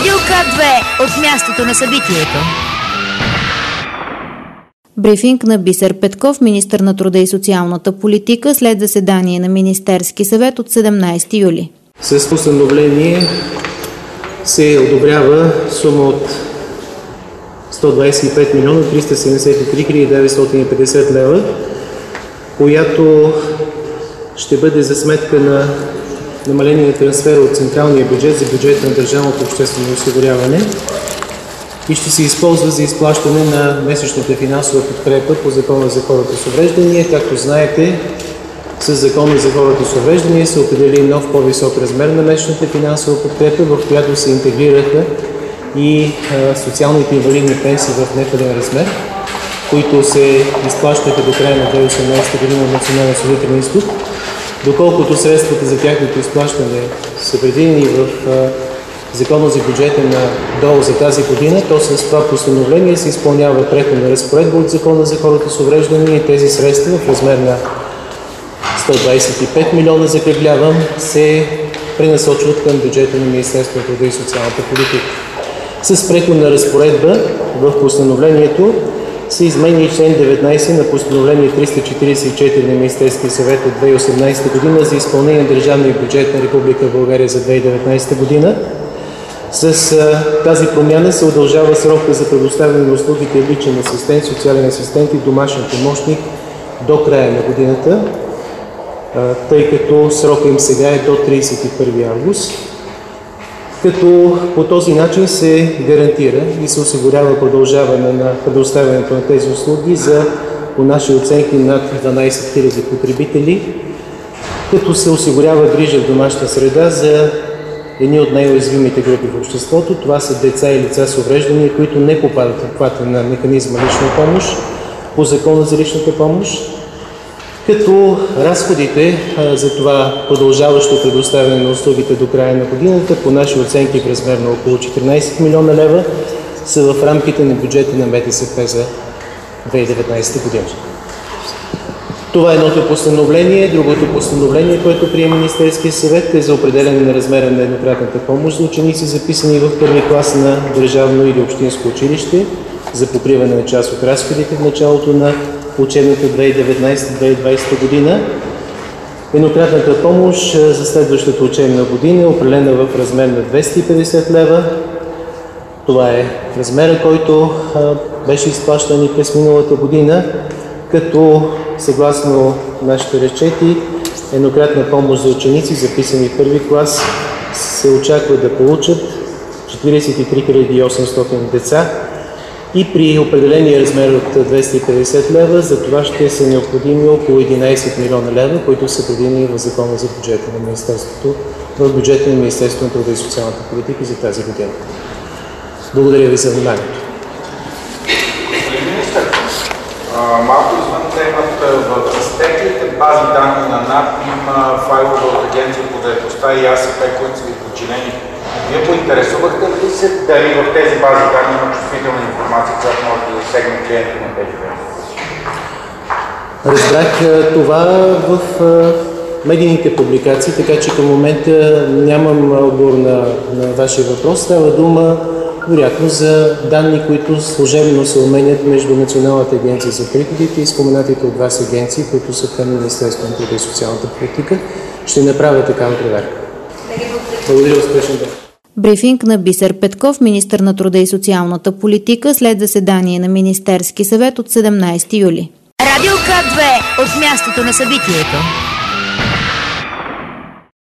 Радио К2 от мястото на събитието. Брифинг на Бисер Петков, министър на труда и социалната политика, след заседание на Министерски съвет от 17 юли. С постановление се одобрява сума от 125 милиона 373 хиляди 950 лева, която ще бъде за сметка на намаление на трансфера от централния бюджет за бюджет на държавното обществено осигуряване и ще се използва за изплащане на месечната финансова подкрепа по Закона за хората с увреждания. Както знаете, с Закона за хората с увреждания се определи нов по-висок размер на месечната финансова подкрепа, в която се интегрираха и социалните инвалидни пенсии в непълен размер, които се изплащаха до края на 2018 година от Националния осигурителен институт. Доколкото средствата за тяхното изплащане са предвидени в Закона за бюджета на ДОО за тази година, то с това постановление се изпълнява преходна разпоредба от Закона за хората с увреждания и тези средства в размер на 125 милиона, закръглявам, се пренасочват към бюджета на Министерството на труда и социалната политика. С преходна разпоредба в постановлението се изменя и член 19 на постановление 344 на Министерския съвет от 2018 година за изпълнение на държавния бюджет на Република България за 2019 година. С тази промяна се удължава срока за предоставяне на услугите личен асистент, социален асистент и домашен помощник до края на годината, тъй като срока им сега е до 31 август. Като по този начин се гарантира и се осигурява продължаване на предоставянето на тези услуги за, по наши оценки, над 12 000 потребители, като се осигурява грижа в домашна среда за едни от най-уязвимите групи в обществото. Това са деца и лица с увреждания, които не попадат в обхвата на механизма лична помощ по Закона за личната помощ, като разходите за това продължаващо предоставяне на услугите до края на годината по наши оценки в размер на около 14 милиона лева са в рамките на бюджета на МТСП за 2019 година. Това е едното постановление. Другото постановление, което приема Министерския съвет, е за определяне на размера на еднократната помощ за ученици, записани в първи клас на държавно или общинско училище, за покриване на част от разходите в началото на учебната 2019-2020 година. Еднократната помощ за следващата учебна година е определена в размер на 250 лева. Това е размера, който беше изплащан и през миналата година, като съгласно нашите разчети еднократна помощ за ученици, записани в първи клас, се очаква да получат 43 800 деца и при определения размер от 250 лева, за това ще са необходими около 11 милиона лева, които са предвидени в Закона за бюджета на Министерството, в бюджета на Министерството на труда и социалната политика за тази година. Благодаря ви за вниманието. Малко извън темата, в изтеклите бази данни на НАП има файлове от Агенция по заетостта и АСП, които са ви подчинени. Вие поинтересувахте ли се дали в тези бази данни има чувствителна информация, която може да засегне клиента на тези данни? Разбрах това в медийните публикации, така че към момента нямам отговор на вашия въпрос. Става дума вероятно за данни, които служебно се обменят между Националната агенция за приходите и споменатите от вас агенции, които са към Министерството на труда и социалната политика. Ще направя такава проверка. Благодаря, успешен ден. Брифинг на Бисер Петков, министър на труда и социалната политика, след заседание на Министерски съвет от 17 юли. Радио К2 от мястото на събитието.